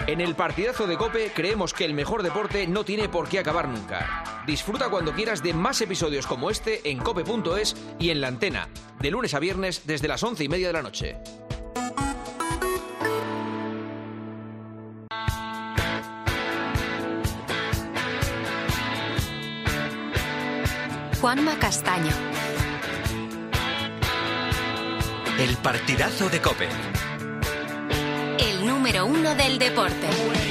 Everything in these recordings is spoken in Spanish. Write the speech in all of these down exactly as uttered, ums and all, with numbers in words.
En el partidazo de COPE creemos que el mejor deporte no tiene por qué acabar nunca. Disfruta cuando quieras de más episodios como este en cope punto es y en La Antena, de lunes a viernes desde las once y media de la noche. Juanma Castaño. El partidazo de COPE. El número uno del deporte.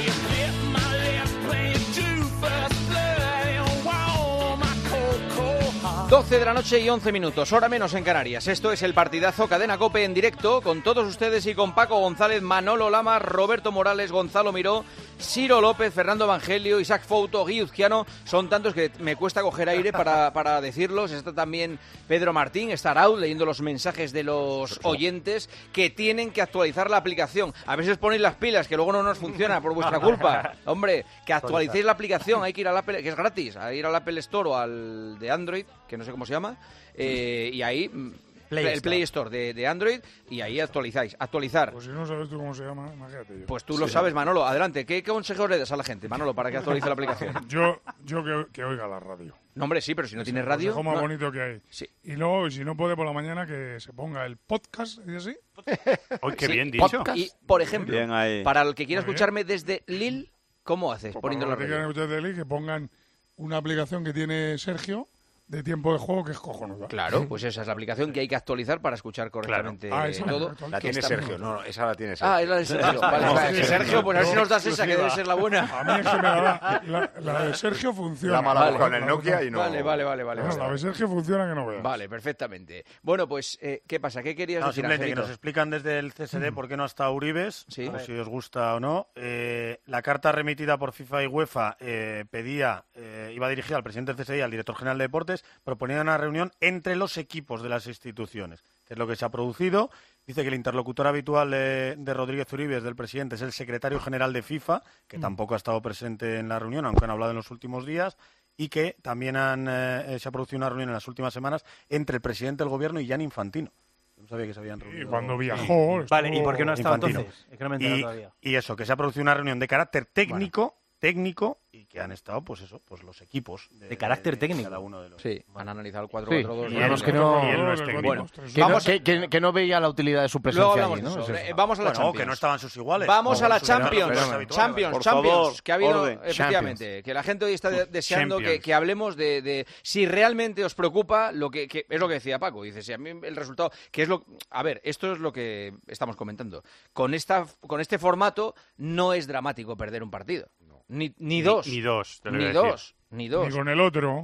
doce de la noche y once minutos, hora menos en Canarias. Esto es el partidazo Cadena COPE en directo con todos ustedes y con Paco González, Manolo Lama, Roberto Morales, Gonzalo Miró, Ciro López, Fernando Evangelio, Isaac Fouto, Gui Uzquiano. Son tantos que me cuesta coger aire para, para decirlos. Está también Pedro Martín, está Raúl leyendo los mensajes de los oyentes que tienen que actualizar la aplicación. A ver si os ponéis las pilas, que luego no nos funciona por vuestra culpa. Hombre, que actualicéis la aplicación, hay que ir al Apple, que es gratis, a ir al Apple Store o al de Android, que no sé cómo se llama, eh, y ahí... Play el Play Store de, de Android y ahí actualizáis. Actualizar. Pues si no sabes tú cómo se llama, imagínate yo. Pues tú lo sí. sabes, Manolo. Adelante. ¿Qué consejos le das a la gente, Manolo, para que actualice la aplicación? Yo, yo que, que oiga la radio. No, hombre, sí, pero si no tienes radio... Es el consejo más no. bonito que hay. Sí. Y luego, si no puede por la mañana, que se ponga el podcast, ¿y así? Hoy qué sí, bien dicho. Podcast. Y, por ejemplo, bien ahí. para el que quiera escucharme desde Lille, ¿cómo haces? Pues Poniendo la para los que radio. quieran escuchar de Lille, que pongan una aplicación que tiene Sergio, de tiempo de juego, que es cojonuda. Claro, pues esa es la aplicación que hay que actualizar para escuchar correctamente claro. ah, todo. La tiene Sergio, no, no, esa la tiene Sergio. Ah, es la de Sergio. Vale, No, vale. sí, Sergio, pues a ver si no, nos das esa, que debe ser la buena. A mí es que me la da. La, la de Sergio funciona. La mala Vale. con el Nokia y no... Vale, vale, vale. vale, No, vale. la de Sergio funciona que no veas. Vale, perfectamente. Bueno, pues, eh, ¿qué pasa? ¿Qué querías No, decir, simplemente que Angelito? nos explican desde el C S D por qué no ha estado Uribes, Sí. o si os gusta o no. Eh, la carta remitida por FIFA y UEFA eh, pedía, eh, iba dirigida al presidente del C S D y al director general de deportes, proponía una reunión entre los equipos de las instituciones, que es lo que se ha producido. Dice que el interlocutor habitual de, de Rodríguez Uribes, del presidente, es el secretario general de FIFA, que mm. tampoco ha estado presente en la reunión, aunque han hablado en los últimos días, y que también han, eh, se ha producido una reunión en las últimas semanas entre el presidente del gobierno y Gianni Infantino. No sabía que se habían reunido. Y cuando viajó... Vale, ¿y por qué no ha estado Infantino. entonces? Es que no me he enterado y, todavía. y eso, que se ha producido una reunión de carácter técnico, bueno. técnico, y que han estado, pues eso, pues los equipos. De, de carácter de, técnico. De cada uno de los... Sí, han analizado el cuatro Sí. cuatro dos. Y él, que no, y él no es técnico. Bueno, que, vamos no, que, que, que no veía la utilidad de su presencia luego hablamos allí, de ¿no? eso. Es eso. Eh, vamos a la bueno, Champions. que no estaban sus iguales. Vamos no, a la sus Champions. iguales, habituales. Champions, Por Champions. favor, que ha habido, orden. efectivamente, Champions. que la gente hoy está de- deseando que, Champions. que hablemos de, de si realmente os preocupa lo que, que es lo que decía Paco. Dice, si a mí el resultado, que es lo, a ver, esto es lo que estamos comentando. Con esta, con este formato no es dramático perder un partido. Ni, ni dos. Ni, ni dos, te lo Ni voy a decir. dos. Ni dos. Ni con el otro.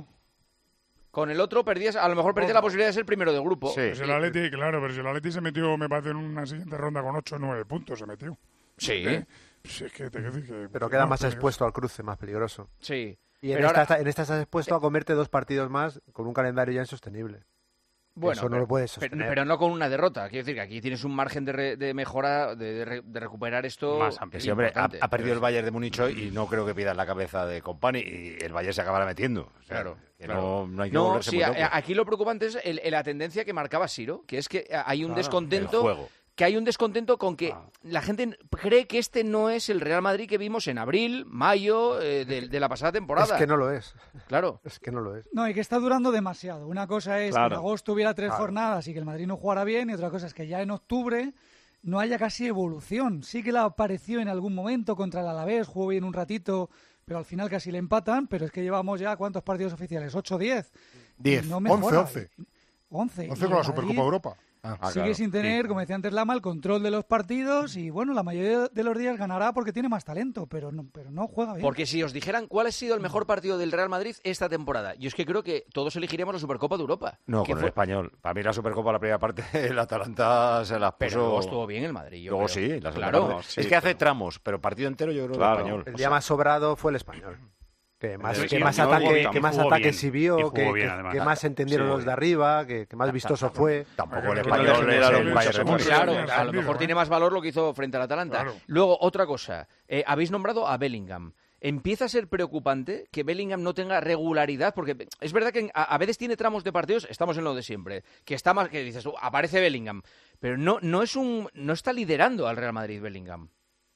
Con el otro perdías, a lo mejor perdías la posibilidad de ser primero de grupo. Sí. Pues el Atleti, claro, pero si el Atleti se metió, me parece, en una siguiente ronda con ocho o nueve puntos, se metió. Sí, ¿Eh? Pues es que te quiero decir que... Pero queda no, más pero- expuesto al cruce, más peligroso. sí. Y en Pero esta, ahora- en esta estás expuesto a comerte dos partidos más con un calendario ya insostenible. Bueno, Eso no pero, lo puedes pero, sostener. pero no con una derrota. Quiero decir que aquí tienes un margen de, re- de mejora, de, de re- de recuperar esto. Más amplio. Que sí, hombre, ha, importante. ha perdido el Bayern de Múnich hoy y no creo que pidas la cabeza de Company y el Bayern se acabará metiendo. O sea, Claro, que claro. No, no hay que No, volverse sí, muy a- loco. a- aquí lo preocupante es el- el- la tendencia que marcaba Siro, que es que hay un Claro, descontento. el juego. Que hay un descontento con que la gente cree que este no es el Real Madrid que vimos en abril, mayo eh, de, de la pasada temporada. Es que no lo es. Claro. Es que no lo es. No, y que está durando demasiado. Una cosa es Claro. que en agosto hubiera tres Claro. jornadas y que el Madrid no jugara bien, y otra cosa es que ya en octubre no haya casi evolución. Sí que la apareció en algún momento contra el Alavés, jugó bien un ratito, pero al final casi le empatan, pero es que llevamos ya, ¿cuántos partidos oficiales? ¿ocho o diez? diez, Y no once, mejora. once. once. once Y con el la Madrid Supercopa Europa. Ah, sigue claro. sin tener, Sí. como decía antes Lama, el control de los partidos y, bueno, la mayoría de los días ganará porque tiene más talento, pero no, pero no juega bien. Porque si os dijeran cuál ha sido el mejor partido del Real Madrid esta temporada, yo es que creo que todos elegiremos la Supercopa de Europa. No, que con fue- el español. Para mí la Supercopa, la primera parte, el Atalanta se las puso... Pero luego estuvo bien el Madrid. Yo Luego creo. sí, la segunda Claro. parte. Sí, es que hace pero- tramos, pero partido entero yo creo Claro. que el español. El O día sea, más sobrado fue el español. Que más, El que español más, jugó ataque, bien, que más jugó ataques bien. sí vio, Y jugó que, bien, que- además. que más entendieron Sí, los de arriba, que, que más vistoso fue. Tampoco el Que no le español es generaron el muchas Bayern de Múnich. Claro, Bien a lo defendido, mejor ¿eh? tiene más valor lo que hizo frente al Atalanta. Claro. Luego, otra cosa. Eh, habéis nombrado a Bellingham. Empieza a ser preocupante que Bellingham no tenga regularidad, porque es verdad que a, a veces tiene tramos de partidos, estamos en lo de siempre, que está más, que dices, tú, aparece Bellingham, pero no, no es un, no está liderando al Real Madrid Bellingham.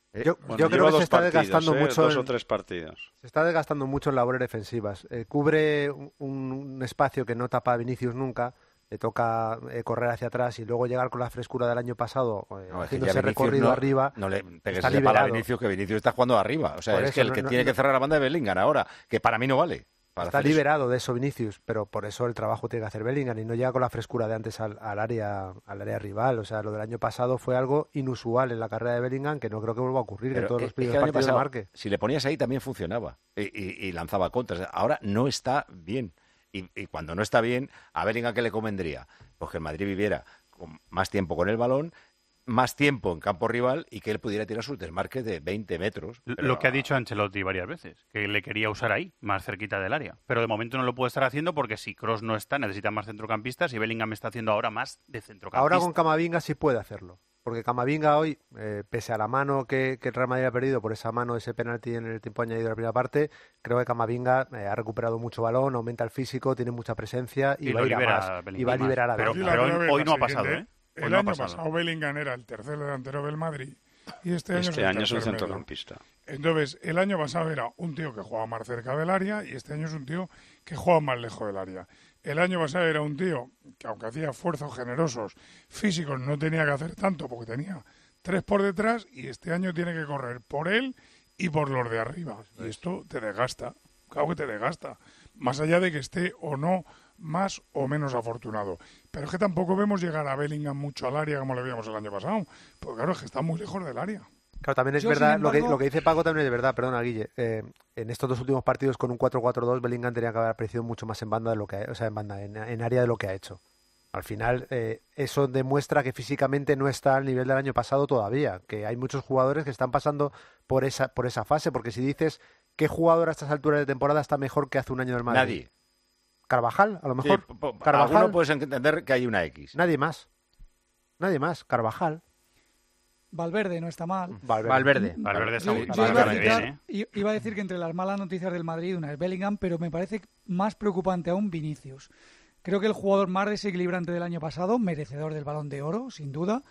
Yo, bueno, yo creo que se está partidos, desgastando ¿eh? mucho. Dos en, o tres partidos. Se está desgastando mucho en labores defensivas. Eh, cubre un, un espacio que no tapa a Vinicius nunca. Le toca eh, correr hacia atrás y luego llegar con la frescura del año pasado, eh, No, es que haciendo ya ese Vinicius recorrido no, arriba. No le pegues está ese palo a liberado. Vinicius, que Vinicius está jugando arriba. O sea, Por es eso, que el no- que no- tiene no- que cerrar la banda de Bellingham ahora, que para mí no vale. Para Está hacer eso. liberado de eso Vinicius, pero por eso el trabajo tiene que hacer Bellingham y no llega con la frescura de antes al, al área al área rival. O sea, lo del año pasado fue algo inusual en la carrera de Bellingham que no creo que vuelva a ocurrir, Pero que todos es- los es primeros que el año partidos pasado, marque. si le ponías ahí también funcionaba y, y- y lanzaba contras. Ahora no está bien. Y, y cuando no está bien, a Bellingham, ¿qué le convendría? Pues que el Madrid viviera con más tiempo con el balón, más tiempo en campo rival y que él pudiera tirar sus desmarques de veinte metros. Pero Lo que ha dicho Ancelotti varias veces, que le quería usar ahí, más cerquita del área. Pero de momento no lo puede estar haciendo porque si Kroos no está, necesita más centrocampistas y Bellingham está haciendo ahora más de centrocampista. Ahora con Camavinga sí puede hacerlo. Porque Camavinga hoy, eh, pese a la mano que, que el Real Madrid ha perdido por esa mano, ese penalti en el tiempo añadido de la primera parte, creo que Camavinga eh, ha recuperado mucho balón, aumenta el físico, tiene mucha presencia y, Y va lo a ir a libera más. Bellingham Y va a más. liberar a Pero- Bellingham. pero La hoy- clave hoy es no ha la pasado, siguiente. ¿eh? El Hoy no ha año pasado. pasado Bellingham era el tercer delantero del Madrid y este año Este es el año es un tercer medio. centrocampista. Entonces, el año pasado era un tío que jugaba más cerca del área y este año es un tío que juega más lejos del área. El año pasado era un tío que, aunque hacía esfuerzos generosos físicos, no tenía que hacer tanto porque tenía tres por detrás y este año tiene que correr por él y por los de arriba. Y esto te desgasta, claro que te desgasta. Más allá de que esté o no más o menos afortunado. Pero es que tampoco vemos llegar a Bellingham mucho al área como le veíamos el año pasado. Porque claro, es que está muy lejos del área. Claro, también es Yo, verdad, sin lo, que, embargo- lo que dice Paco también es verdad, perdona Guille, eh, en estos dos últimos partidos con un cuatro cuatro dos Bellingham tenía que haber aparecido mucho más en banda de lo que ha- o sea, en banda, en, en área de lo que ha hecho. Al final, eh, eso demuestra que físicamente no está al nivel del año pasado todavía, que hay muchos jugadores que están pasando por esa, por esa fase, porque si dices qué jugador a estas alturas de temporada está mejor que hace un año del Madrid. Nadie. Carvajal, a lo mejor. Sí, po- Carvajal. alguno puedes entender que hay una X. Nadie más. Nadie más. Carvajal. Valverde no está mal. Valverde. Valverde está Yo- muy, yo está iba, a muy citar- bien, ¿eh? i- iba a decir que entre las malas noticias del Madrid una es Bellingham, pero me parece más preocupante aún Vinicius. Creo que el jugador más desequilibrante del año pasado, merecedor del Balón de Oro, sin duda.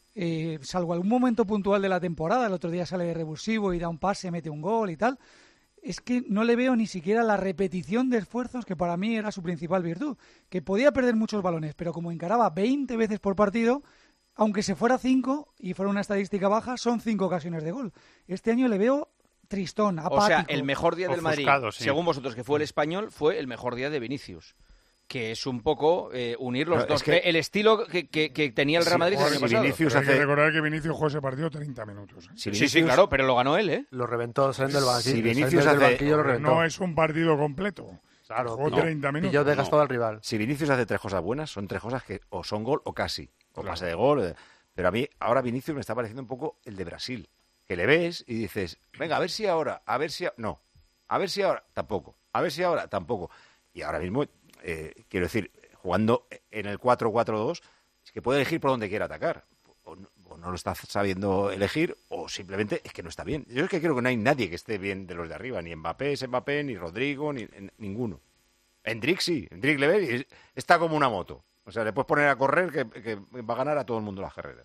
Eh, salvo algún momento puntual de la temporada, el otro día sale de revulsivo y da un pase, mete un gol y tal. Es que no le veo ni siquiera la repetición de esfuerzos que para mí era su principal virtud. Que podía perder muchos balones, pero como encaraba veinte veces por partido, aunque se fuera cinco y fuera una estadística baja, son cinco ocasiones de gol. Este año le veo tristón, apático. O sea, el mejor día del Madrid, Ofuscado, sí. según vosotros, que fue el Español, fue el mejor día de Vinicius. Que es un poco eh, unir los No, dos. es que- El estilo que, que- que tenía el Real Sí, Madrid el joder, año si pasado. Vinicius Pero hay que hace- recordar que Vinicius jugó ese partido treinta minutos. ¿eh? Si Sí, Vinicius- sí, claro, pero lo ganó él, ¿eh? Lo reventó saliendo del banquillo. Si saliendo Vinicius del hace- banquillo lo reventó. No es un partido completo. Claro, Jugó pilló- treinta minutos. pilló desgastado al rival. Si Vinicius hace tres cosas buenas, son tres cosas que o son gol o casi. O Claro. pase de gol. eh. Pero a mí, ahora Vinicius me está pareciendo un poco el de Brasil. Que le ves y dices, venga, a ver si ahora, a ver si... a- No. A ver si ahora, tampoco. A ver si ahora, tampoco. Y ahora mismo, eh, quiero decir, jugando en el cuatro cuatro dos, es que puede elegir por donde quiera atacar. O no, o no lo está sabiendo elegir, o simplemente es que no está bien. Yo es que creo que no hay nadie que esté bien de los de arriba. Ni Mbappé es Mbappé, ni Rodrigo, ni en- ninguno. Endrick sí. Endrick le ve y es- está como una moto. O sea, le puedes poner a correr que, que va a ganar a todo el mundo las carreras.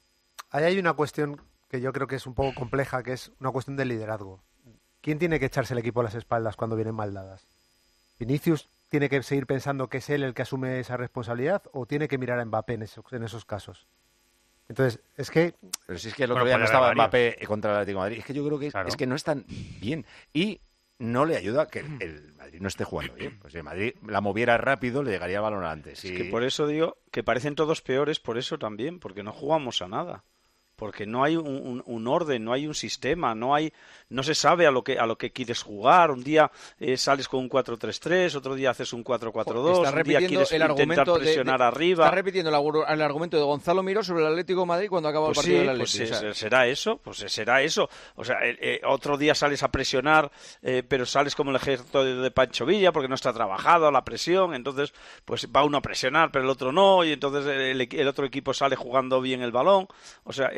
Ahí hay una cuestión que yo creo que es un poco compleja, que es una cuestión de liderazgo. ¿Quién tiene que echarse el equipo a las espaldas cuando vienen mal dadas? ¿Vinicius tiene que seguir pensando que es él el que asume esa responsabilidad o tiene que mirar a Mbappé en esos, en esos casos? Entonces, es que... Pero si es que el otro Bueno, día puede no estaba haber Mbappé contra el Atlético de Madrid. Es que yo creo que Claro. es que no están bien. Y no le ayuda que el, el Madrid no esté jugando bien. Pues si el Madrid la moviera rápido, le llegaría el balón antes. Es Y- que por eso digo que parecen todos peores, por eso también, porque no jugamos a nada. Porque no hay un, un- un orden, no hay un sistema, no hay, no se sabe a lo que a lo que quieres jugar. Un día eh, sales con un cuatro tres tres, otro día haces un cuatro cuatro dos, Está un día repitiendo quieres el intentar argumento de- presionar de- arriba. Está repitiendo el, argu- el argumento de Gonzalo Miró sobre el Atlético de Madrid cuando acaba Pues el partido sí, del pues Atlético. sí, O sea, será eso, pues será eso. O sea, eh, eh, otro día sales a presionar, eh, pero sales como el ejército de, de Pancho Villa porque no está trabajado la presión, entonces pues va uno a presionar, pero el otro no, y entonces el, el otro equipo sale jugando bien el balón. O sea, eh,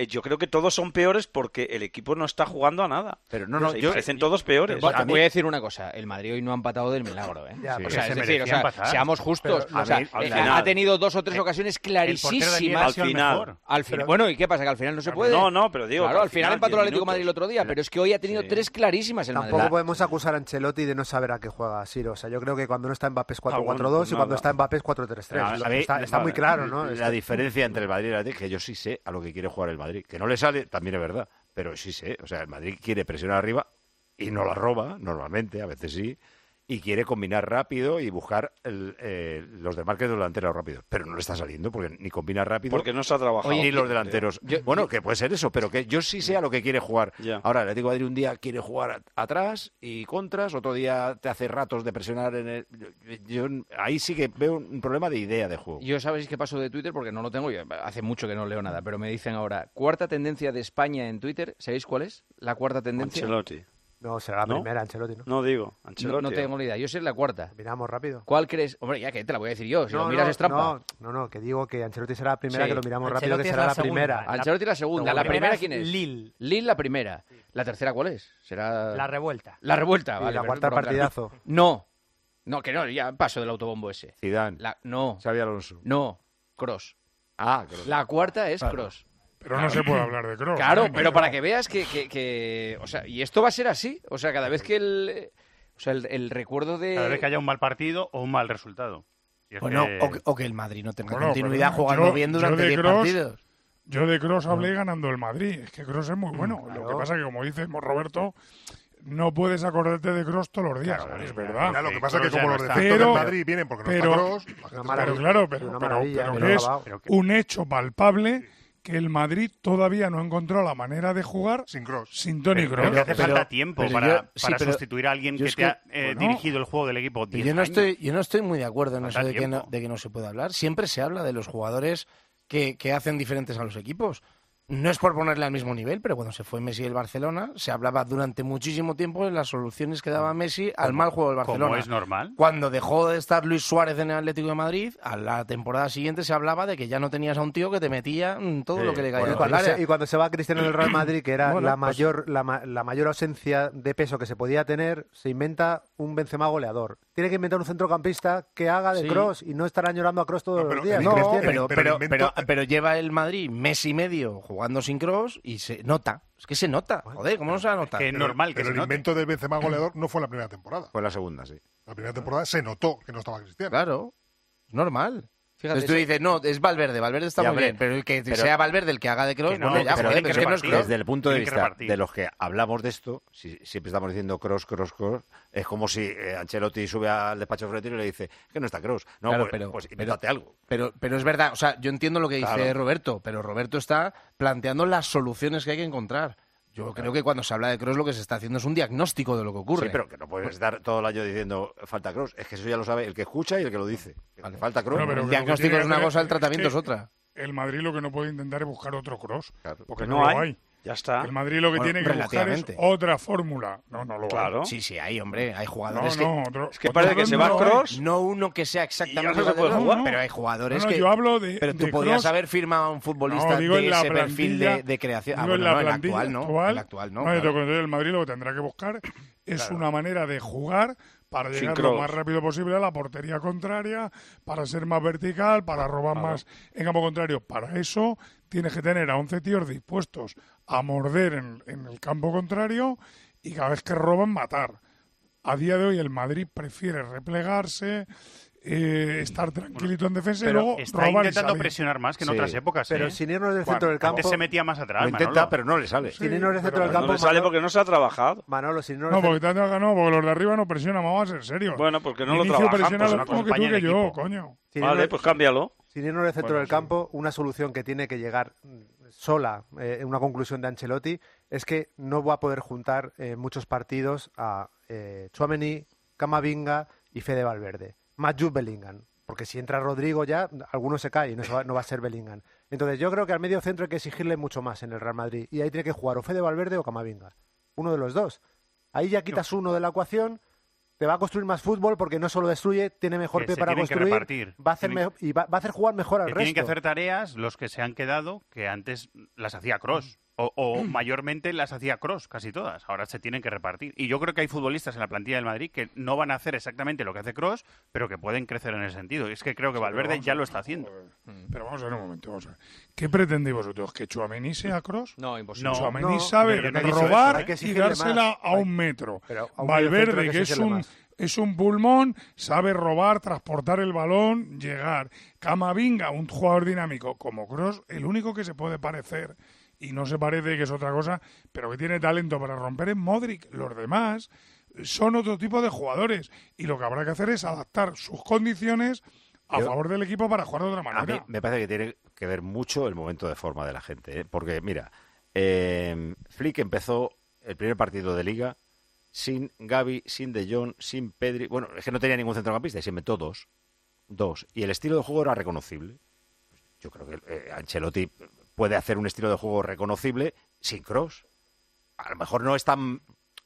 yo creo que todos son peores porque el equipo no está jugando a nada. Pero no, no, Se yo parecen todos peores. Pero, a voy a decir una cosa, el Madrid hoy no ha empatado del milagro, ¿eh? Ya, o pero sea, se es decir, o sea, merecían pasar. seamos justos, Pero o sea, al eh, final- ha tenido dos o tres ocasiones El portero de Nieve clarísimas. ha sido el Al final. mejor. Al final, Pero- bueno, ¿y qué pasa? Que al final no se puede. No, no, pero digo. Claro, que al final empató el diez Atlético de Madrid el minutos. otro día, pero es que hoy ha tenido Sí. tres clarísimas el Madrid. Tampoco La- podemos acusar a Ancelotti de no saber a qué juega Siro. O sea, yo creo que cuando no está Mbappé es cuatro cuatro dos Ah, bueno, pues y cuando nada. está Mbappé es cuatro tres tres. A- a mí- Está, está vale. muy claro, ¿no? La Está- diferencia entre el Madrid y el Atlético, que yo sí sé a lo que quiere jugar el Madrid. Que no le sale, también es verdad, pero sí sé. O sea, el Madrid quiere presionar arriba y no la roba, normalmente, a veces sí, y quiere combinar rápido y buscar el, eh, los desmarques de los delanteros rápidos. Pero no le está saliendo porque ni combina rápido Porque no se ha trabajado. ni los delanteros. yo- bueno, que puede ser eso, pero que yo sí sé a lo que quiere jugar. Ya. Ahora, el Atlético de Madrid un día quiere jugar a- atrás y contras, otro día te hace ratos de presionar en el... Yo, yo ahí sí que veo un problema de idea de juego. Yo sabéis qué paso de Twitter porque no lo tengo, yo hace mucho que no leo nada, pero me dicen ahora, cuarta tendencia de España en Twitter, ¿sabéis cuál es? La cuarta tendencia. Ancelotti. No, será la ¿No? primera, Ancelotti, ¿no? No digo. No, Ancelotti. no tengo ni idea, yo sé la cuarta. Miramos rápido. ¿Cuál crees? Hombre, ya que te la voy a decir yo, si no, lo miras no, es trampa. No, no, no, que digo que Ancelotti será la primera, Sí. que lo miramos Ancelotti rápido, que es será la la, segunda. primera. La- Ancelotti la segunda, la la primera primera ¿quién es es? Lille. Lille la primera. ¿La tercera cuál es? Será... La revuelta. La revuelta, Y vale. la perfecto, cuarta, por aclarar. partidazo. No, no, que no, ya paso del autobombo ese. Zidane, La... No, Xabi Alonso. no, Cross. Ah, creo. La cuarta es Cross. Pero no se puede hablar de Kroos. Claro, ¿no? pero para que veas que, que, que- O sea, y esto va a ser así. O sea, cada vez que el... O sea, el, el recuerdo de... Cada vez que haya un mal partido o un mal resultado. Y es Bueno, que- o, que- o que el Madrid no tenga Bueno, continuidad pero jugando yo- bien yo durante de diez Kroos- partidos. Yo de Kroos hablé ganando el Madrid. Es que Kroos es muy bueno. Lo que claro. pasa es que, como dice Roberto, no puedes acordarte de Kroos todos los días. Claro, es claro, verdad. Claro, lo que pasa es Kroos que ya como no los está. defectos Pero- del Madrid vienen porque no pero- está Kroos, la Una gente- Pero maravilla, claro, pero, una pero- maravilla, pero que que no es acabado. Pero que- un hecho palpable que el Madrid todavía no ha encontrado la manera de jugar sin Kroos. sin Toni Pero, Kroos. que hace pero- falta tiempo pero para, yo- sí, para pero sustituir a alguien yo que es te ha que- eh, bueno, dirigido el juego del equipo Pero diez yo no años. estoy, yo no estoy muy de acuerdo en Falta eso de que, no, tiempo. de que no se puede hablar. Siempre se habla de los jugadores que, que hacen diferentes a los equipos. No es por ponerle al mismo nivel, pero cuando se fue Messi del Barcelona, se hablaba durante muchísimo tiempo de las soluciones que daba Messi al mal juego del Barcelona. Como es normal. Cuando dejó de estar Luis Suárez en el Atlético de Madrid, a la temporada siguiente se hablaba de que ya no tenías a un tío que te metía mm, todo Sí, lo que le caía bueno, Y al cuando, área. se, y cuando se va Cristiano del Real Madrid, que era Bueno, la, pues- mayor, la, ma- la mayor ausencia de peso que se podía tener, se inventa un Benzema goleador. Tiene que inventar un centrocampista que haga de Sí. Kroos y no estarán llorando a Kroos todos No, los pero días. el No, Cristiano- pero, pero pero, el invento- pero, pero lleva el Madrid mes y medio jugando sin Kroos y se nota. Es que se nota. Joder, ¿cómo no se va a notar? Que es Pero- normal que pero se el note. invento del Benzema goleador no fue la primera temporada. Fue la segunda, sí. La primera temporada se notó que no estaba Cristiano. Claro, es normal. Fíjate, Entonces tú eso- dices, no, es Valverde, Valverde está Ya, muy hombre, bien, pero el que pero- sea Valverde el que haga de Kroos, Que no, bueno, ya, pero joder, tienen pero que es que no es repartir. Kroos. Desde el punto de Tienen que vista repartir. de los que hablamos de esto, si siempre estamos diciendo Kroos, Kroos, Kroos, es como si eh, Ancelotti sube al despacho de Florentino y le dice que no está Kroos. No, Claro, pues, pero- pues pero- invéntate algo. Pero, pero es verdad, o sea, yo entiendo lo que dice Claro. Roberto, pero Roberto está planteando las soluciones que hay que encontrar. Yo creo que cuando se habla de Kroos lo que se está haciendo es un diagnóstico de lo que ocurre. Sí, pero que no puedes estar todo el año diciendo falta Kroos. Es que eso ya lo sabe el que escucha y el que lo dice. Que Vale. falta Kroos. Bueno, pero el que lo que diagnóstico tiene es que una hacer cosa, el es tratamiento que es otra. El Madrid lo que no puede intentar es buscar otro Kroos. Claro. Porque Que no, no lo hay. hay. Ya está. El Madrid lo que Bueno, tiene que buscar es relativamente. otra fórmula. No, no lo hay. Claro. Sí, sí, hay, hombre, hay No, jugadores no, otro, Es que otro parece que Kroos se no va lo hay. Kroos. que... No uno que sea Y ya exactamente no se igual de puede Kroos, jugar. pero hay No, jugadores no, que... yo hablo de. Pero tú de podías Kroos- haber firmado a un futbolista No, digo de en la ese perfil de, plantilla- de creación. Ah, digo en bueno, la no, el plantilla actual no. actual, El actual no. no, yo claro. creo que el Madrid lo que tendrá que buscar es Claro. una manera de jugar para Sin llegar Kroos. lo más rápido posible a la portería contraria, para ser más vertical, para robar Claro. más en campo contrario. Para eso tienes que tener a once tíos dispuestos a morder en, en el campo contrario y cada vez que roban matar. A día de hoy el Madrid prefiere replegarse, eh, estar tranquilito en defensa y Pero luego está robar y intentando salir. presionar más que en Sí. otras épocas. Pero ¿eh? sin irnos del Juan, centro del campo. Antes se metía más atrás, Lo intenta, Manolo. pero no le sale. Sin irnos del centro del No campo. le sale Manolo- porque no se ha trabajado. Manolo, sin irnos No, del porque te han ganado, porque los de arriba no presionan, vamos a ser serios. Bueno, porque no lo Inicio trabajan, presiona pues lo no mismo que tú acompaña que el yo, equipo. coño. sin Vale, irnos- pues cámbialo. Sin irnos del centro Bueno, del sí. campo, una solución que tiene que llegar mm, sola, eh, una conclusión de Ancelotti, es que no va a poder juntar eh, muchos partidos a eh, Tchouaméni, Camavinga y Fede Valverde, más Jude Bellingham, porque si entra Rodrigo ya, alguno se cae y no, se va, no va a ser Bellingham. Entonces yo creo que al medio centro hay que exigirle mucho más en el Real Madrid y ahí tiene que jugar o Fede Valverde o Camavinga, uno de los dos. Ahí ya quitas uno de la ecuación te va a construir más fútbol porque no solo destruye, tiene mejor Que pie se para tienen que construir, repartir. va a hacer Tienen- me- y va, va a hacer jugar mejor al Que resto. tienen que hacer tareas los que se han quedado que antes las hacía Kroos. O, o mayormente las hacía Kroos, casi todas. Ahora se tienen que repartir. Y yo creo que hay futbolistas en la plantilla del Madrid que no van a hacer exactamente lo que hace Kroos, pero que pueden crecer en ese sentido. Y es que creo que Sí, pero Valverde vamos ya a lo ver, está haciendo. Pero vamos a ver un momento, vamos a ver. ¿Qué pretendéis vosotros? ¿Que Tchouaméni sea Kroos? No, imposible. No, Tchouaméni no, sabe yo no he dicho eso, robar ¿eh? Hay que y exigirle dársela más. a un metro. Pero a un medio centro hay Valverde, que que es exigirle un, más. es un pulmón, sabe robar, transportar el balón, llegar. Camavinga, un jugador dinámico como Kroos, el único que se puede parecer, y no se parece, que es otra cosa, pero que tiene talento para romper, es Modric. Los demás son otro tipo de jugadores y lo que habrá que hacer es adaptar sus condiciones a Yo- favor del equipo para jugar de otra A mí manera. me parece que tiene que ver mucho el momento de forma de la gente, ¿eh? Porque, mira, eh, Flick empezó el primer partido de Liga sin Gavi, sin De Jong, sin Pedri. Bueno, es que no tenía ningún centrocampista y se inventó dos. Dos. Y el estilo de juego era reconocible. Yo creo que eh, Ancelotti puede hacer un estilo de juego reconocible sin Kroos. A lo mejor no es tan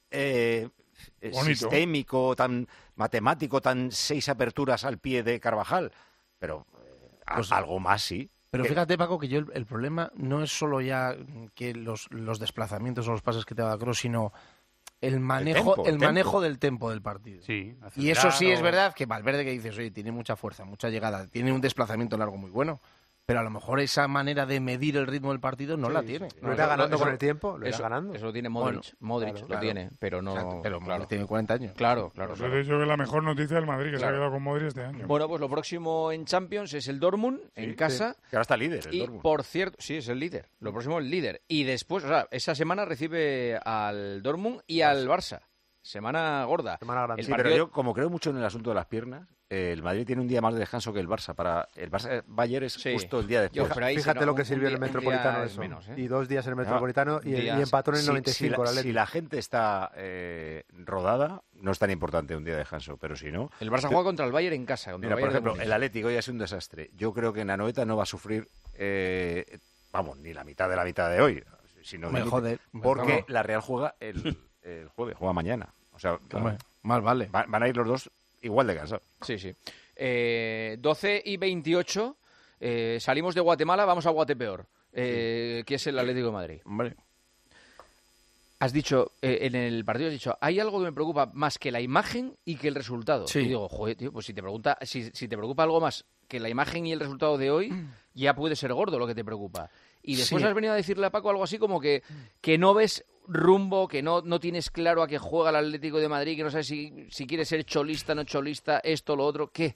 eh, eh, Bonito. sistémico, tan matemático, tan seis aperturas al pie de Carvajal, pero eh, a- Pues- algo más sí. Pero Que- fíjate, Paco, que yo el, el problema no es solo ya que los, los desplazamientos o los pases que te da Kroos, sino el manejo, tempo, el el tempo. manejo del tempo del partido. Sí, Y eso sí es acelerar o- verdad que Valverde, que dices, oye, tiene mucha fuerza, mucha llegada, tiene un desplazamiento largo muy bueno, pero a lo mejor esa manera de medir el ritmo del partido no Sí, la sí, tiene. sí. Lo irá ganando eso- con el tiempo, lo irá eso, ganando. Eso lo tiene Modric. Bueno, Modric claro, lo claro. tiene, pero no. Exacto, pero claro. tiene cuarenta años. Claro, claro. Yo claro. te he dicho que la mejor noticia del Madrid, que se Claro. ha quedado con Modric este año. Bueno, pues lo próximo en Champions es el Dortmund en casa. Que ahora está líder, el Y Dortmund. por cierto, sí, es el líder. Lo próximo el líder. Y después, o sea, esa semana recibe al Dortmund y al Barça. Semana gorda. Semana grande. El Sí, partido- pero yo, como creo mucho en el asunto de las piernas, eh, el Madrid tiene un día más de descanso que el Barça. Para el Barça Bayern es Sí. justo el día Yo, después. pero ahí Fíjate será lo que un- sirvió un en el día- un Metropolitano día eso. menos, ¿eh? Y dos días en el Metropolitano y, días- y empató en el Si- noventa y si, cinco la, el Atleti. si la gente está eh, rodada, no es tan importante un día de descanso, pero si no... El Barça juega contra el Bayern en casa. Contra Mira, el por Bayern de ejemplo, Múnich. el Atlético ya es un desastre. Yo creo que en Anoeta no va a sufrir, eh, vamos, ni la mitad de la mitad de hoy, sino Me ni- jode, me porque jode. la Real juega el, el jueves, juega mañana. O sea, Hombre, mal vale. va- van a ir los dos igual de cansados. Sí, sí. Eh, doce y veintiocho. eh, salimos de Guatemala, vamos a Guatepeor, eh, que es el Atlético de Madrid. Hombre, Has dicho, eh, en el partido has dicho, hay algo que me preocupa más que la imagen y que el resultado. Sí. Y digo, joder, tío, pues si te pregunta, si, si te preocupa algo más que la imagen y el resultado de hoy, ya puede ser gordo lo que te preocupa. Y después Sí. has venido a decirle a Paco algo así como que, que no ves rumbo, que no, no tienes claro a qué juega el Atlético de Madrid, que no sabes si, si quiere ser cholista, no cholista, esto, lo otro, ¿qué?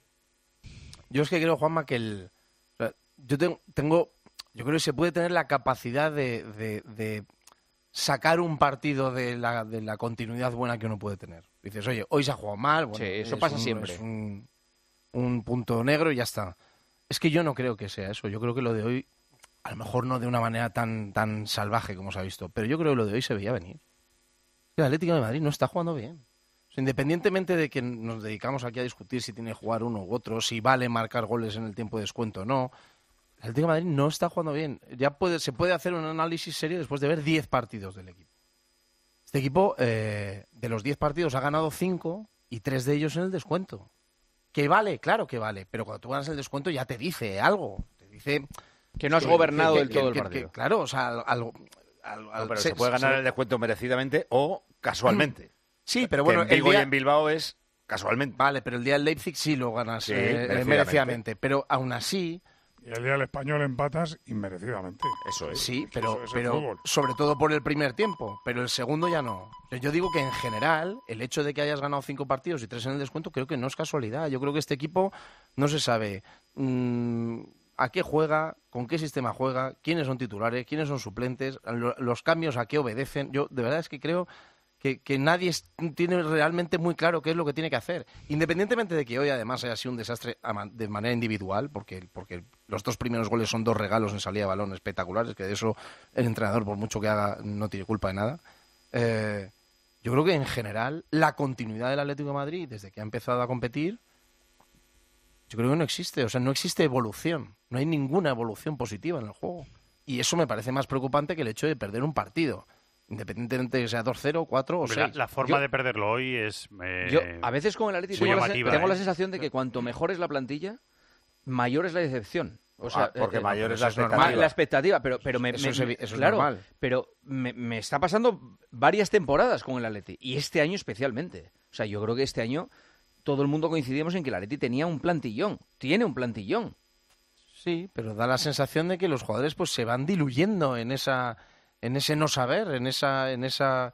yo es que creo, Juanma, que el... o sea, yo tengo, tengo... Yo creo que se puede tener la capacidad de, de- de sacar un partido de la, de la continuidad buena que uno puede tener. Dices, oye, hoy se ha jugado mal, bueno, Sí, eso es pasa un- siempre. es un, un punto negro y ya está. Es que yo no creo que sea eso. Yo creo que lo de hoy, a lo mejor no de una manera tan, tan salvaje como se ha visto, pero yo creo que lo de hoy se veía venir. El Atlético de Madrid no está jugando bien. O sea, independientemente de que nos dedicamos aquí a discutir si tiene que jugar uno u otro, si vale marcar goles en el tiempo de descuento o no, el Atlético de Madrid no está jugando bien. Ya puede, se puede hacer un análisis serio después de ver diez partidos del equipo. Este equipo, eh, de los diez partidos, ha ganado cinco y tres de ellos en el descuento. ¿Que vale? Claro que vale, pero cuando tú ganas el descuento ya te dice algo. Te dice... Que no has que- gobernado que- del que- todo el que- partido. que- claro, o sea, algo... al- No, al- pero se- se puede ganar se- el descuento merecidamente o casualmente. Sí, pero Que bueno, en el Vigo día- y en Bilbao es casualmente. Vale, pero el día del Leipzig sí lo ganas Sí, eh, merecidamente. merecidamente. Pero aún así, Y el día del español empatas inmerecidamente. Eso es. sí, Eso pero, es el pero fútbol. sobre todo por el primer tiempo. Pero el segundo ya no. Yo digo que en general, el hecho de que hayas ganado cinco partidos y tres en el descuento, creo que no es casualidad. Yo creo que este equipo no se sabe mm, a qué juega, con qué sistema juega, quiénes son titulares, quiénes son suplentes, lo- los cambios a qué obedecen. Yo de verdad es que creo que, que nadie es- tiene realmente muy claro qué es lo que tiene que hacer. Independientemente de que hoy además haya sido un desastre a man- de manera individual, porque, porque los dos primeros goles son dos regalos en salida de balón espectaculares, que de eso el entrenador, por mucho que haga, no tiene culpa de nada. Eh, yo creo que en general la continuidad del Atlético de Madrid, desde que ha empezado a competir, yo creo que no existe. O sea, no existe evolución. No hay ninguna evolución positiva en el juego. Y eso me parece más preocupante que el hecho de perder un partido. independientemente de que sea dos cero, cuatro o Hombre, la, seis. la forma Yo- de perderlo hoy es... eh, Yo, a veces con el Atleti muy tengo, la, sen- llamativa, tengo ¿eh? la sensación de que cuanto mejor es la plantilla, mayor es la decepción. O sea, Ah, porque eh, mayor eh, es la eso normal, expectativa. la expectativa, pero, pero me, Eso me- es evi- eso es claro, normal. pero me, me está pasando varias temporadas con el Atleti y este año especialmente. O sea, yo creo que este año todo el mundo coincidimos en que el Atleti tenía un plantillón, tiene un plantillón. Sí, pero da la sensación de que los jugadores pues se van diluyendo en esa, en ese no saber, en esa, en esa,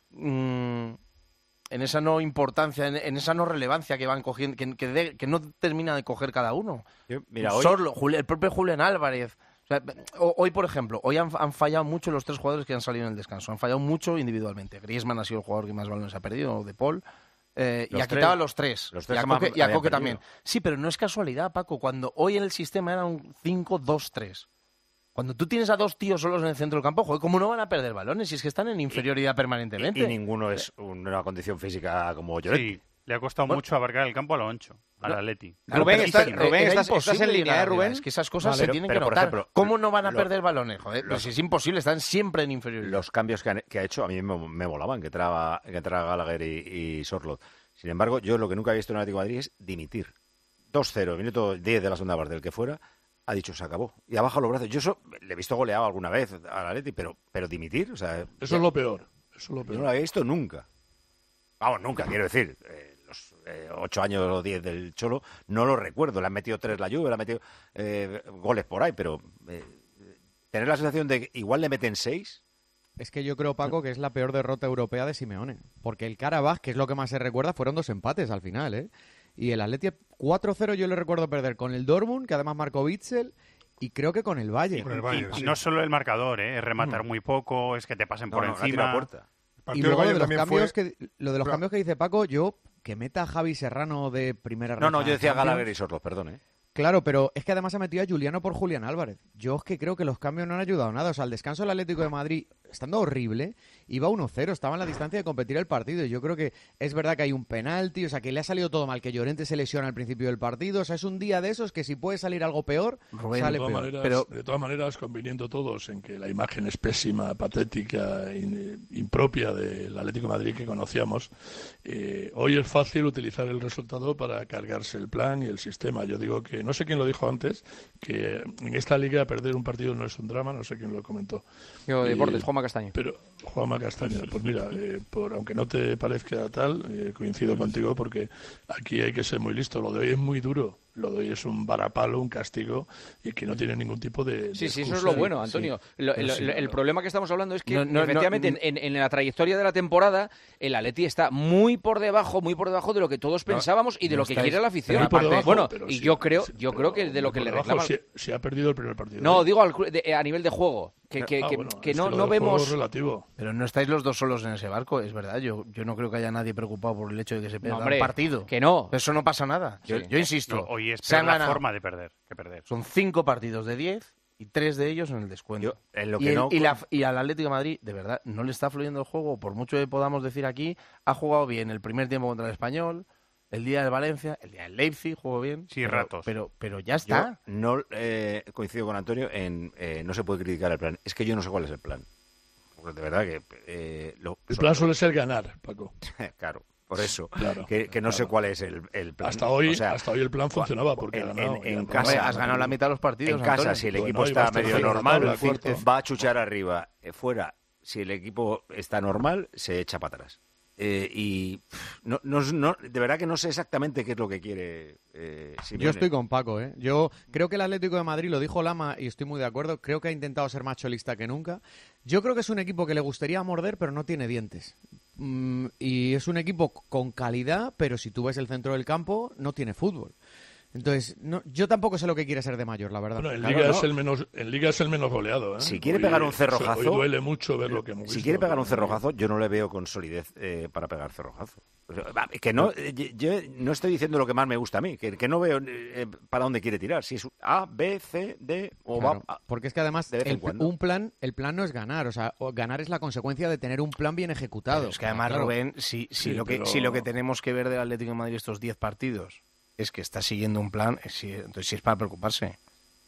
mm, en esa no importancia, en, en esa no relevancia que van cogiendo, que, que, de- que no termina de coger cada uno. Yo, mira, hoy- Sorlo, Juli- el propio Julián Álvarez. O sea, ho- hoy, por ejemplo, hoy han, han fallado mucho los tres jugadores que han salido en el descanso. Han fallado mucho individualmente. Griezmann ha sido el jugador que más balones ha perdido, De Paul. Eh, y Los ha quitado tres- a los tres. los tres y a que más Coque, y a habían Coque perdido. también. Sí, pero no es casualidad, Paco. Cuando hoy en el sistema era un cinco dos tres. Cuando tú tienes a dos tíos solos en el centro del campo, joder, ¿cómo no van a perder balones si es que están en inferioridad permanentemente? Y ninguno es una condición física como Llorente. Sí, le ha costado Bueno. mucho abarcar el campo a lo ancho, al Atleti. Rubén, pero estás- era Rubén, estás- imposible estás en línea, llegar ¿eh, arriba. Rubén? Es que esas cosas Vale, se pero- tienen pero, que por notar. ejemplo, ¿Cómo no van a lo- perder balones? Joder, los- pues si es imposible, están siempre en inferioridad. Los cambios que, han- que ha hecho a mí me, me molaban, que entraba, que entrara Gallagher y, y Sorloth. Sin embargo, yo lo que nunca he visto en el Atlético de Madrid es dimitir. dos cero, minuto diez de la segunda parte, el que fuera, ha dicho se acabó. Y ha bajado los brazos. Yo eso le he visto goleado alguna vez al Atleti, pero, pero dimitir, o sea... Eso es lo peor. Eso es lo Yo peor. no lo había visto nunca. Vamos, nunca, quiero decir. Eh, los eh, ocho años o diez del Cholo no lo recuerdo. Le han metido tres la Juve, le han metido eh, goles por ahí, pero eh, tener la sensación de que igual le meten seis... Es que yo creo, Paco, que es la peor derrota europea de Simeone. Porque el Karabaj, que es lo que más se recuerda, fueron dos empates al final, ¿eh? Y el Atleti cuatro cero yo le recuerdo perder con el Dortmund, que además marcó Witzel, y creo que con el Bayern. Y, y no solo el marcador, ¿eh? Es rematar muy poco, es que te pasen No, por no, la tira encima. a puerta. Y luego de los cambios que, lo de los cambios que dice Paco, yo que meta a Javi Serrano de primera No, no, reja yo decía Champions. Gallagher y Sorloth, perdón, ¿eh? Claro, pero es que además ha metido a Juliano por Julián Álvarez. Yo es que creo que los cambios no han ayudado nada. O sea, el descanso del Atlético de Madrid, estando horrible, iba uno cero, estaba en la distancia de competir el partido. Y yo creo que es verdad que hay un penalti, o sea, que le ha salido todo mal, que Llorente se lesiona al principio del partido. O sea, es un día de esos que si puede salir algo peor, Rubén, sale de, todas peor. maneras, Pero de todas maneras, conviniendo todos en que la imagen es pésima, patética, in- impropia del Atlético de Madrid que conocíamos, eh, hoy es fácil utilizar el resultado para cargarse el plan y el sistema. Yo digo que, no sé quién lo dijo antes, que en esta liga perder un partido no es un drama, no sé quién lo comentó. Yo, Eh, Deportes, Juanma Castaño. Pero, Juanma Castaño, pues mira, eh, por, aunque no te parezca tal, eh, coincido contigo porque aquí hay que ser muy listo. Lo de hoy es muy duro. Lo de hoy es un varapalo, un castigo y que no tiene ningún tipo de. Sí, de sí, eso es excusa. lo bueno, Antonio. Sí. Lo- Pero lo- sí, lo- el no, problema que estamos hablando es que, No, no, efectivamente, no, en, en- en la trayectoria de la temporada, el Atleti está muy por debajo, muy por debajo de lo que todos No, pensábamos y de no lo que estáis- quiere la afición. Muy por Aparte, debajo, bueno, pero y sí, yo creo, sí, yo pero creo que de lo que por le debajo reclaman. Si, si ha perdido el primer partido. No, digo al clu- de- a nivel de juego, que, que, Ah, que- bueno, que es no, que lo no del juego vemos. es relativo. Pero no estáis los dos solos en ese barco, es verdad. Yo, yo no creo que haya nadie preocupado por el hecho de que se pierda No, hombre, un partido. que no. Eso no pasa nada. Yo, Sí. yo insisto. No, hoy es se peor han la ganado. forma de perder que perder. Son cinco partidos de diez y tres de ellos en el descuento. Yo, en lo y, que el- no- y la- y al Atlético de Madrid, de verdad, no le está fluyendo el juego. Por mucho que podamos decir aquí, ha jugado bien el primer tiempo contra el Español, el día del Valencia, el día del Leipzig, jugó bien. Sí, pero, ratos. Pero, pero ya Yo está. no eh, coincido con Antonio en eh, no se puede criticar el plan. Es que yo no sé cuál es el plan. Porque de verdad que... eh, lo, El plan suele ser ganar, Paco. Claro, por eso. Claro, que, que no sé claro. cuál es el, el plan. Hasta hoy, O sea, hasta hoy el plan funcionaba porque en, ha ganado. en- en Ya, casa, Hombre, has ganado la mitad de los partidos, En casa, Antonio. si el Bueno, equipo y está vas medio tercero en la normal, tabla, cuarto. va a chuchar arriba. Eh, fuera, si el equipo está normal, se echa para atrás. Eh, y pff, no, no, no- de verdad que no sé exactamente qué es lo que quiere eh, Simeone. Yo estoy con Paco, ¿eh? Yo creo que el Atlético de Madrid, lo dijo Lama y estoy muy de acuerdo, creo que ha intentado ser más cholista que nunca. Yo creo que es un equipo que le gustaría morder, pero no tiene dientes. Mm, y es un equipo con calidad, pero si tú ves el centro del campo, no tiene fútbol. Entonces, no, yo tampoco sé lo que quiere ser de mayor, la verdad. Bueno, en Claro, Liga, no. es el menos, en Liga es el menos goleado. ¿eh? Si quiere Hoy- pegar un Hoy cerrojazo... duele mucho ver lo que hemos Si visto. quiere pegar un cerrojazo, yo no le veo con solidez eh, para pegar cerrojazo. O sea, va, que no, eh, yo no estoy diciendo lo que más me gusta a mí, que, que no veo eh, para dónde quiere tirar. Si es A, B, C, D o Claro, va... a- porque es que además de vez en el- cuando. un plan, el plan no es ganar, o sea, o ganar es la consecuencia de tener un plan bien ejecutado. Pero es que además, Claro. Rubén, si, si, Sí, lo que, pero- si lo que tenemos que ver del Atlético de Madrid estos diez partidos es que está siguiendo un plan, eh, sí, entonces sí es para preocuparse.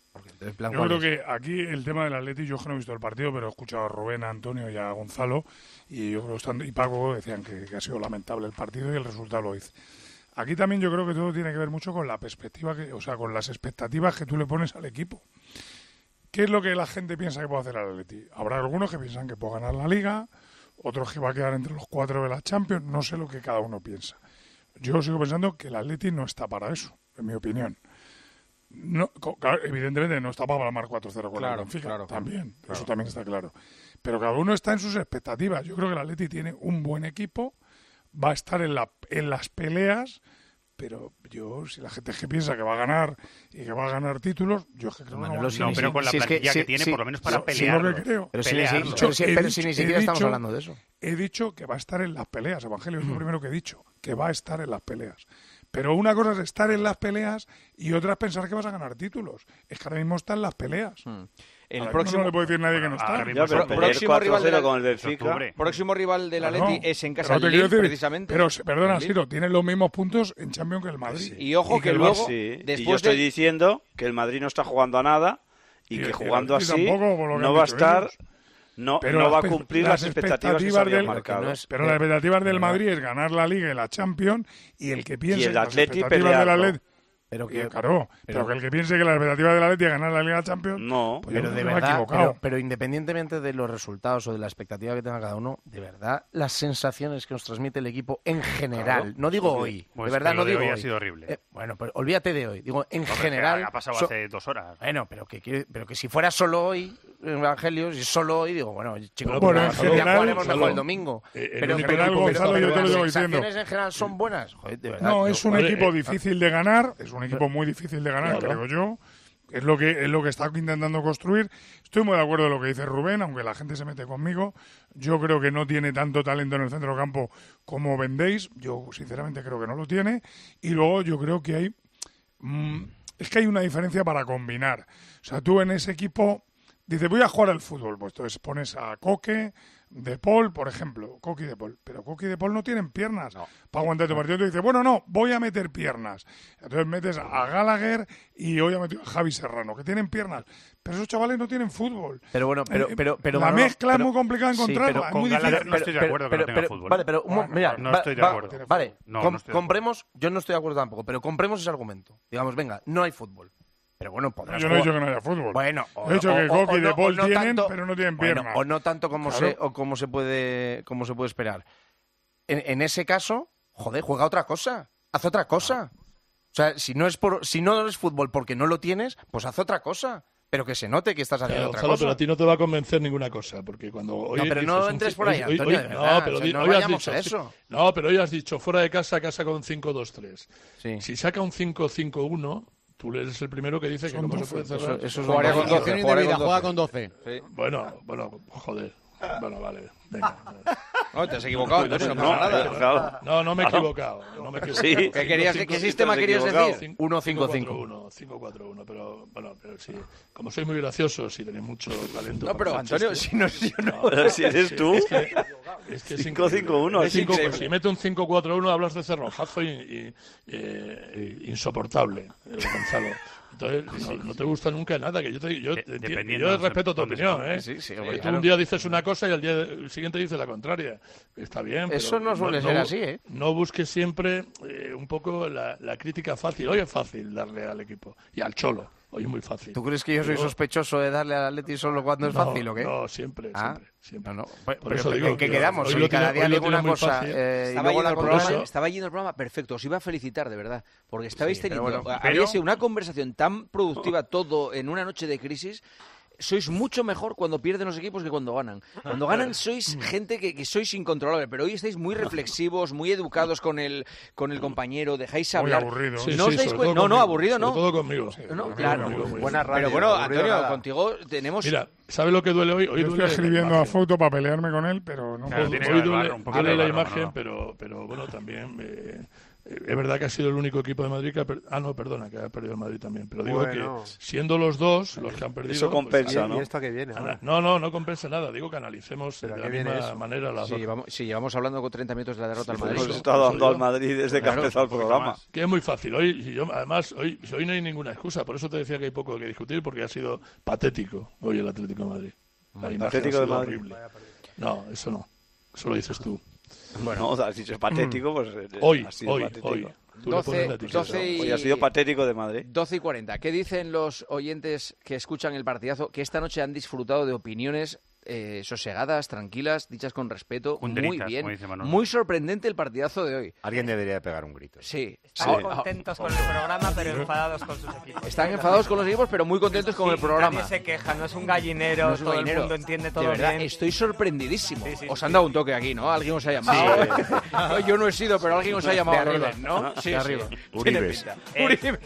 El plan, yo ¿cuál creo es? que aquí el tema del Atleti, yo que no he visto el partido, pero he escuchado a Rubén, a Antonio y a Gonzalo, y yo creo que están, y Paco decían que, que ha sido lamentable el partido y el resultado lo dice. Aquí también yo creo que todo tiene que ver mucho con la perspectiva, que, o sea, con las expectativas que tú le pones al equipo. ¿Qué es lo que la gente piensa que puede hacer el Atleti? Habrá algunos que piensan que puede ganar la Liga, otros que va a quedar entre los cuatro de la Champions, no sé lo que cada uno piensa. Yo sigo pensando que el Atleti no está para eso, en mi opinión. No, claro, evidentemente no está para palmar cuatro cero con Claro, el Benfica, claro, claro, también, claro. eso también está claro. Pero cada uno está en sus expectativas. Yo creo que el Atleti tiene un buen equipo, va a estar en, la, en las peleas, pero yo, si la gente es que piensa que va a ganar y que va a ganar títulos, yo es que creo que no, no, no, pero con la si es que- plantilla que, sí, tiene, sí. por lo menos para Yo- pelear. sí, lo que creo. Pero si ni si- Pelearlo. pero si- He pero dicho- si ni he siquiera estamos dicho- hablando de eso. He dicho que va a estar en las peleas, Evangelio, es lo primero que he dicho, que va a estar en las peleas. Pero una cosa es estar en las peleas y otra es pensar que vas a ganar títulos. Es que ahora mismo está en las peleas. El Ahora próximo- mismo no le puede decir nadie que no está. Ahora mismo Ya, pero son- próximo rival de la- con el Benfica. Próximo rival del Claro, Atleti es en casa pero del te quiero Lille, decir, precisamente. Pero, perdona, El Lille. Siro, tienen los mismos puntos en Champions que el Madrid. Y ojo que el luego, Barça- Sí, y yo después estoy de... diciendo que el Madrid no está jugando a nada y, Y que el- jugando y el Atleti así tampoco, por lo que no han va a dicho estar, ellos. no, Pero no va a las cumplir pe- las expectativas que se expectativas habían del- marcado. no es- Pero las expectativas del pero- Madrid es ganar la Liga y la Champions, y el que piense Y el que las Atleti expectativas del pelearlo. Atleti... Pero que, que, claro, pero, pero- que el que piense que la expectativa del Atleti es ganar la Liga y la Champions... No, pues yo pero creo de que me he verdad, equivocado. pero, pero independientemente de los resultados o de la expectativa que tenga cada uno, de verdad, las sensaciones que nos transmite el equipo en general, Claro. no digo Sí, hoy, pues de verdad que lo no de digo hoy hoy. ha sido horrible. Eh, bueno, pues olvídate de hoy, digo en Hombre, general. que ha pasado so- hace dos horas. Bueno, pero que, quiere- pero que si fuera solo hoy, Evangelio, si es solo hoy, digo, bueno, chicos, Bueno, pues, en ya general, jugaremos mejor Gonzalo, el domingo. eh, en pero, general, pero- Gonzalo, pero yo te lo las llevo diciendo. sensaciones en general son buenas. Joder, de verdad, No, yo- es un Hombre, equipo eh, difícil de ganar, es un equipo muy difícil de ganar, Claro. creo yo. Es lo que es lo que está intentando construir. Estoy muy de acuerdo en lo que dice Rubén, aunque la gente se mete conmigo. Yo creo que no tiene tanto talento en el centro del campo como vendéis. Yo sinceramente creo que no lo tiene. Y luego yo creo que hay mm, es que hay una diferencia para combinar. O sea, tú en ese equipo dices, voy a jugar al fútbol. Pues entonces pones a Coque, De Paul, por ejemplo. Coque y De Paul. Pero Coque y De Paul no tienen piernas para aguantar tu partido. Tú dices, bueno, no, voy a meter piernas. Entonces metes a Gallagher y hoy ha metido a Javi Serrano, que tienen piernas. Pero esos chavales no tienen fútbol. Pero bueno, pero, Eh, pero, pero la Manolo, mezcla es pero- muy complicada sí, encontrarla. pero es con muy Gallagher difícil. no estoy de acuerdo que no tenga fútbol. Vale, pero un mo- Bueno, mira, no va- estoy de va- acuerdo. Vale, No, com- no estoy de acuerdo. compremos, yo no estoy de acuerdo tampoco, pero compremos ese argumento. Digamos, venga, no hay fútbol. Pero bueno, podrás Yo no he jugar- dicho que no haya fútbol. Bueno, He dicho que Coque y De no- Paul no tienen, tanto- pero no tienen bueno, piernas. o no tanto como Claro. se o como se puede como se puede esperar. En, en ese caso, joder, juega otra cosa, haz otra cosa. O sea, si no es por si no es fútbol porque no lo tienes, pues haz otra cosa. Pero que se note que estás haciendo Claro, otra Gonzalo, cosa. pero a ti no te va a convencer ninguna cosa, porque cuando hoy No, pero dices no un entres ci- por ahí, hoy- Antonio, hoy- de no, verdad, pero o sea, di- no hoy has vayamos dicho, a sí, eso. no, pero hoy has dicho fuera de casa, casa con cinco dos tres. Sí. Si saca un cinco cinco uno, tú eres el primero que dice que Son cómo se doce. puede cerrar. Eso- eso es Jugaría un con doce. doce. Jugaría Indebida, con juega doce. con doce. Sí. Bueno, bueno, joder. Bueno, vale, venga. No, te has equivocado, Antonio, no No, pasa nada. eh, claro. No, no me he Claro. equivocado. No me he equivocado. Sí. ¿Qué querías- Cinco, qué cinco, sistema cinco, querías equivocado. decir? Cinco, uno cinco cinco. uno, cinco cuatro uno, pero bueno, pero sí, como sois muy graciosos y tenéis mucho talento. No, pero para hacer Antonio, chistes, si no si yo no. Pero si eres tú. Es que, es que es cinco cinco uno, increíble. es Cinco- increíble. Si mete un cinco cuatro uno hablas de cerrojazo y, y- eh, insoportable, eh, Gonzalo. Entonces, no, no te gusta nunca nada, que yo te, yo, De- te entiendo, dependiendo yo de respeto tu dónde opinión, está. ¿eh? Sí, sí, Que hombre, tú claro. un día dices una cosa y al día siguiente dices la contraria. Está bien, Eso pero no suele ser así, ¿eh? No busques siempre eh, un poco la, la crítica fácil. Hoy es fácil darle al equipo y al Cholo. Hoy es muy fácil. ¿Tú crees que yo soy Pero- sospechoso de darle al Atleti solo cuando es No, fácil o qué? No, siempre, Ah, siempre. siempre. No, no. Pues, Por pero eso ¿en digo qué que quedamos? hoy Si lo cada tiene- día hoy lo digo tiene una muy cosa fácil. eh, y Estaba luego yendo, la el programa, contraria. estaba yendo el programa perfecto, os iba a felicitar de verdad, porque estabais Sí, pero teniendo, bueno, había pero- sido una conversación tan productiva todo en una noche de crisis. Sois mucho mejor cuando pierden los equipos que cuando ganan. Cuando ganan sois gente que, que sois incontrolable, pero hoy estáis muy reflexivos, muy educados con el con el compañero, dejáis Muy hablar. aburridos. Sí, no sí, os dais sobre cuenta, todo no, no, conmigo, aburrido sobre no. todo conmigo. No, Conmigo, claro. conmigo, muy Buena bien. radio, Pero bueno, aburrido Antonio, nada. contigo tenemos Mira, ¿sabe lo que duele hoy? Hoy Yo estoy duele la escribiendo a imagen. Foto para pelearme con él, pero no Claro, puedo. tiene que Hoy haber duele, un poquito duele de la barro, imagen, ¿no? pero, pero bueno, también eh, Es verdad que ha sido el único equipo de Madrid que ha perdido. Ah, no, perdona, que ha perdido el Madrid también. Pero digo Bueno. que siendo los dos los que han perdido. Eso compensa, pues, ¿no? ¿Y esto a qué viene? ana- ahora? No, no, no compensa nada. Digo que analicemos ¿Pero de a la qué viene misma eso? manera las Sí, dos. llevamos, sí, llevamos hablando con treinta minutos de la derrota al Madrid. Hemos eso, estado eso dando yo- al Madrid desde que ha Claro, empezado el un poquito programa. más. Que es muy fácil. Hoy, y yo, además, hoy, hoy no hay ninguna excusa. Por eso te decía que hay poco que discutir, porque ha sido patético hoy el Atlético de Madrid. La imagen Patético ha de sido Madrid. horrible. No, eso no. Eso lo dices tú. Bueno, no, has dicho patético, pues eh, Hoy, ha sido hoy, patético. hoy. Tú le pones la etiqueta. doce y... Hoy ha sido patético de Madrid. doce y cuarenta. ¿Qué dicen los oyentes que escuchan el partidazo? Que esta noche han disfrutado de opiniones eh, sosegadas, tranquilas, dichas con respeto. Muy Underitas, bien. como dice Manolo. Muy sorprendente el partidazo de hoy. Alguien debería pegar un grito. Sí. Están Sí. contentos con el programa, pero enfadados con sus equipos. Están enfadados con los equipos, pero muy contentos con Sí, el programa. Nadie se queja, no es un gallinero, No es un todo gallinero. el mundo entiende todo De verdad, bien. estoy sorprendidísimo. Sí, sí, os sí, han sí. dado un toque aquí, ¿no? Alguien os ha llamado. No, yo no he sido, pero alguien os ha llamado De arriba. arriba, ¿no? De arriba. Tiene Uribes. pinta. Eh. Uribes.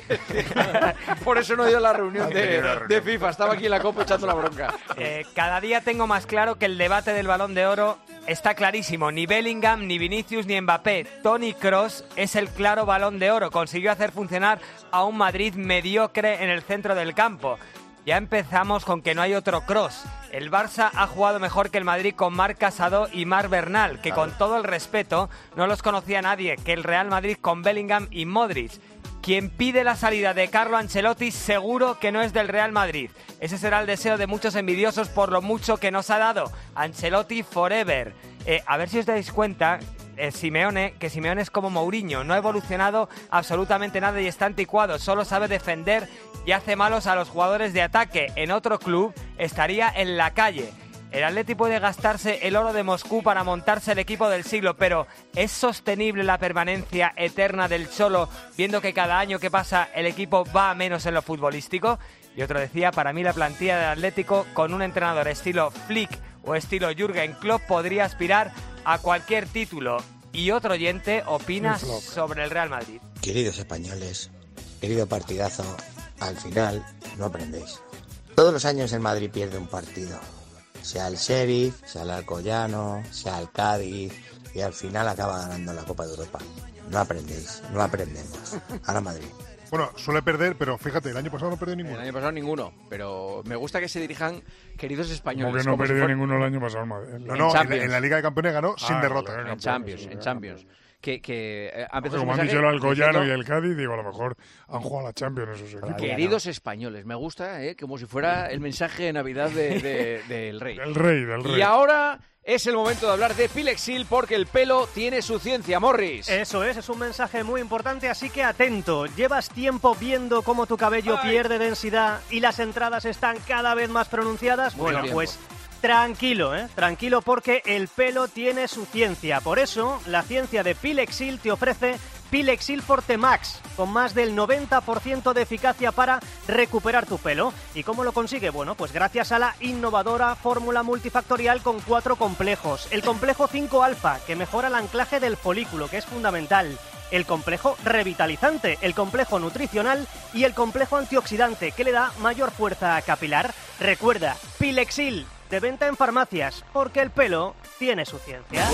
Por eso no he ido a la reunión de, de FIFA. Estaba aquí en la Copa echando la bronca. Eh, cada día tengo más claro que el debate del Balón de Oro está clarísimo. Ni Bellingham, ni Vinicius, ni Mbappé. Toni Kroos es el claro Balón de Oro. Consiguió hacer funcionar a un Madrid mediocre en el centro del campo. Ya empezamos con que no hay otro Kroos. El Barça ha jugado mejor que el Madrid con Marc Casado y Marc Bernal, que con todo el respeto no los conocía nadie, que el Real Madrid con Bellingham y Modric. Quien pide la salida de Carlo Ancelotti seguro que no es del Real Madrid. Ese será el deseo de muchos envidiosos por lo mucho que nos ha dado. Ancelotti forever. Eh, a ver si os dais cuenta, eh, Simeone, que Simeone es como Mourinho. No ha evolucionado absolutamente nada y está anticuado. Solo sabe defender y hace malos a los jugadores de ataque. En otro club estaría en la calle. El Atleti puede gastarse el oro de Moscú para montarse el equipo del siglo, pero ¿es sostenible la permanencia eterna del Cholo viendo que cada año que pasa el equipo va a menos en lo futbolístico? Y otro decía, para mí la plantilla del Atlético con un entrenador estilo Flick o estilo Jürgen Klopp podría aspirar a cualquier título. Y otro oyente opina Sí, Klopp. sobre el Real Madrid. Queridos españoles, querido partidazo, al final no aprendéis. Todos los años el Madrid pierde un partido. Sea el Sheriff, sea el Alcoyano, sea el Cádiz, y al final acaba ganando la Copa de Europa. No aprendéis, no aprendemos. Ahora Madrid. Bueno, suele perder, pero fíjate, el año pasado no perdió El ninguno. año pasado ninguno, pero me gusta que se dirijan queridos españoles. Como que no como si perdió fuera- ninguno el año pasado. Madrid. No, en no, en la, Champions. en la Liga de Campeones ganó sin Ah, derrota. la Liga de En Campeones, Champions, sí, en sí, Champions. Que, que eh, ha Porque empezado su como han mensaje dicho el Alcoyano diciendo, y el Cádiz, digo, a lo mejor han jugado a la Champions esos equipos. queridos españoles, me gusta, ¿eh? Como si fuera el mensaje de Navidad de- de- del rey. Del rey, del rey. Y ahora es el momento de hablar de Pilexil porque el pelo tiene su ciencia, Morris. Eso es, es un mensaje muy importante, así que atento. Llevas tiempo viendo cómo tu cabello Ay. pierde densidad y las entradas están cada vez más pronunciadas. Mucho Bueno, tiempo. pues tranquilo, ¿eh? Tranquilo porque el pelo tiene su ciencia. Por eso, la ciencia de Pilexil te ofrece Pilexil Forte Max, con más del noventa por ciento de eficacia para recuperar tu pelo. ¿Y cómo lo consigue? Bueno, pues gracias a la innovadora fórmula multifactorial con cuatro complejos. El complejo cinco alfa, que mejora el anclaje del folículo, que es fundamental. El complejo revitalizante, el complejo nutricional y el complejo antioxidante, que le da mayor fuerza capilar. Recuerda, Pilexil, de venta en farmacias, porque el pelo tiene su ciencia.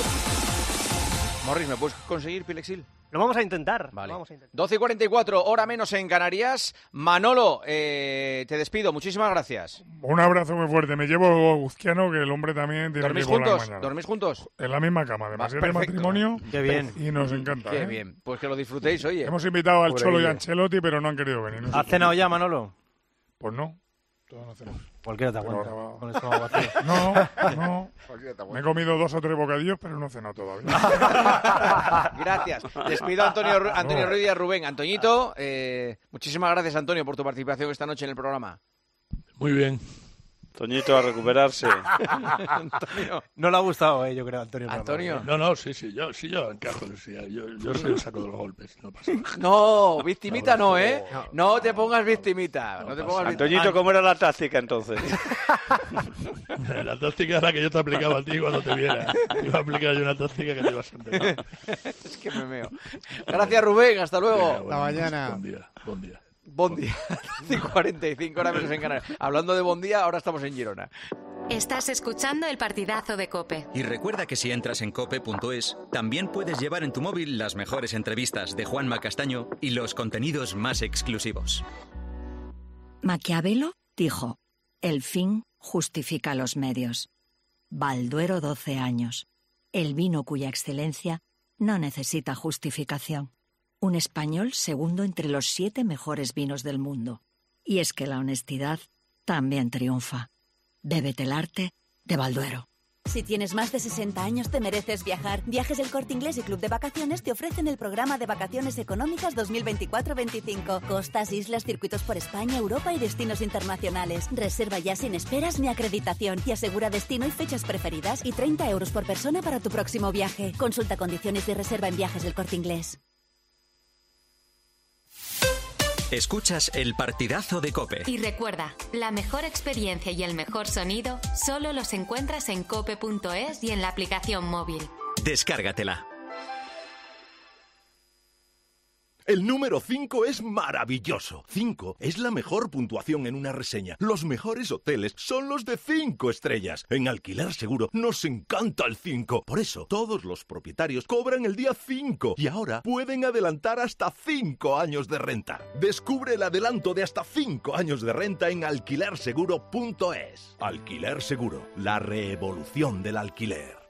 Morris, ¿me puedes conseguir Pilexil? Lo vamos a intentar. Vale. Lo vamos a intentar. doce y cuarenta y cuatro, hora menos en Canarias. Manolo, eh, te despido. Muchísimas gracias. Un abrazo muy fuerte. Me llevo a Guzquiano, que el hombre también tiene ¿Dormís que volar juntos? mañana. ¿Dormís juntos? En la misma cama, además. Va, Es de perfecto. matrimonio. Qué bien. Y nos encanta. Qué ¿eh? bien. Pues que lo disfrutéis, oye. Hemos invitado al Por Cholo ahí, y a eh. Ancelotti, pero no han querido venir. No sé ¿Has por cenado qué. ya, Manolo? Pues no. Todavía no cenamos. Cualquiera te Pero aguanta. ahora va. Con el estómago vacío. No, no. Me he comido dos o tres bocadillos, pero no he cenado todavía. Gracias. Despido a Antonio, Ru- Antonio Ruiz y a Rubén. Antoñito, eh, muchísimas gracias, Antonio, por tu participación esta noche en el programa. Muy bien. Toñito, a recuperarse. Antonio. No le ha gustado, eh, yo creo, Antonio. Antonio. No, no, sí, sí, yo, sí, yo encajo. Sí, yo, yo soy el saco de los golpes. No pasa nada. No, victimita no, ¿eh? No te pongas victimita. No te pongas victimita. Antoñito, ¿cómo era la táctica entonces? La táctica era la que yo te aplicaba a ti cuando te viera. Te iba a aplicar yo una táctica que te ibas a enterar. Es que me meo. Gracias, Rubén. Hasta luego. Hasta mañana. Buen día, buen día. Buen día. doce y cuarenta y cinco, ahora menos en Canarias. Hablando de buen día, ahora estamos en Girona. Estás escuchando el partidazo de COPE. Y recuerda que si entras en cope punto es, también puedes llevar en tu móvil las mejores entrevistas de Juanma Castaño y los contenidos más exclusivos. Maquiavelo dijo, el fin justifica los medios. Balduero doce años. El vino cuya excelencia no necesita justificación. Un español segundo entre los siete mejores vinos del mundo. Y es que la honestidad también triunfa. Bébete el arte de Balduero. Si tienes más de sesenta años te mereces viajar. Viajes del Corte Inglés y Club de Vacaciones te ofrecen el programa de vacaciones económicas dos mil veinticuatro veinticinco. Costas, islas, circuitos por España, Europa y destinos internacionales. Reserva ya sin esperas ni acreditación y asegura destino y fechas preferidas y treinta euros por persona para tu próximo viaje. Consulta condiciones de reserva en Viajes del Corte Inglés. Escuchas el partidazo de COPE. Y recuerda, la mejor experiencia y el mejor sonido solo los encuentras en cope punto es y en la aplicación móvil. Descárgatela. El número cinco es maravilloso. cinco es la mejor puntuación en una reseña. Los mejores hoteles son los de cinco estrellas. En Alquiler Seguro nos encanta el cinco. Por eso, todos los propietarios cobran el día cinco y ahora pueden adelantar hasta cinco años de renta. Descubre el adelanto de hasta cinco años de renta en alquiler seguro punto es. Alquiler Seguro, la revolución del alquiler.